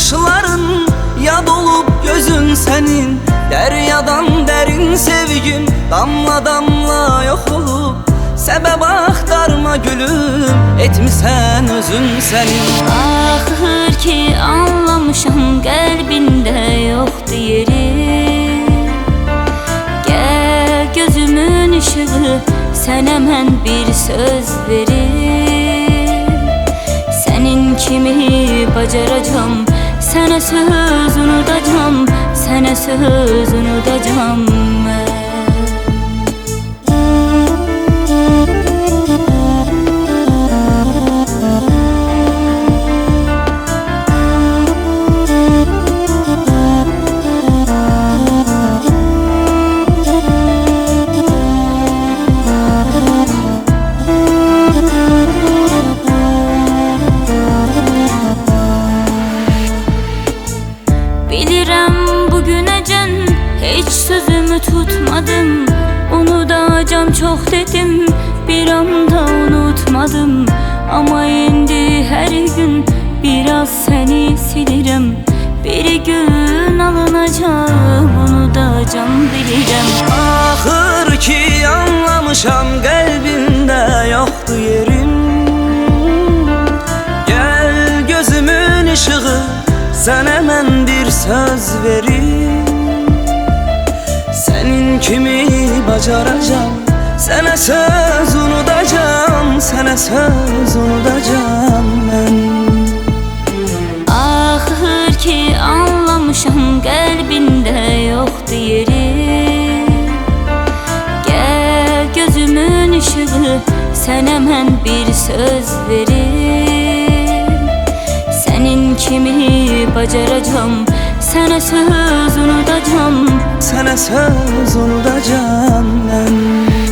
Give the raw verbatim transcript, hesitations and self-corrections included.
bakışların yad olup gözün senin, deryadan derin sevgin damla damla yok olup sebep aktarma gülüm, etmişsen özün senin. Ahır ki anlamışam kalbinde yoktu yeri. Gel gözümün ışığı, sənə mən bir söz verim. Senin kimi bacaracam, sənə söz unudacam, sənə söz unudacam mən. Bilirəm bugünəcən heç sözümü tutmadım. Unudacam çok dedim, bir anda unutmadım. Ama indi her gün biraz seni silirəm. Bir gün alınacağım, unudacam bilirəm. Ahır ki anlamışam kalbinde yoktu yerim. Gel gözümün ışığı, sənə mən bir söz verim. Senin kimi bacaracam, sənə söz unudacam, sənə söz unudacam mən. Ahır ki anlamışam kalbinde yoktu yeri. Gel gözümün ışığı, sənə mən bir söz verim. Senin kimi bacaracam, sənə söz unudacam, sənə söz unudacam mən.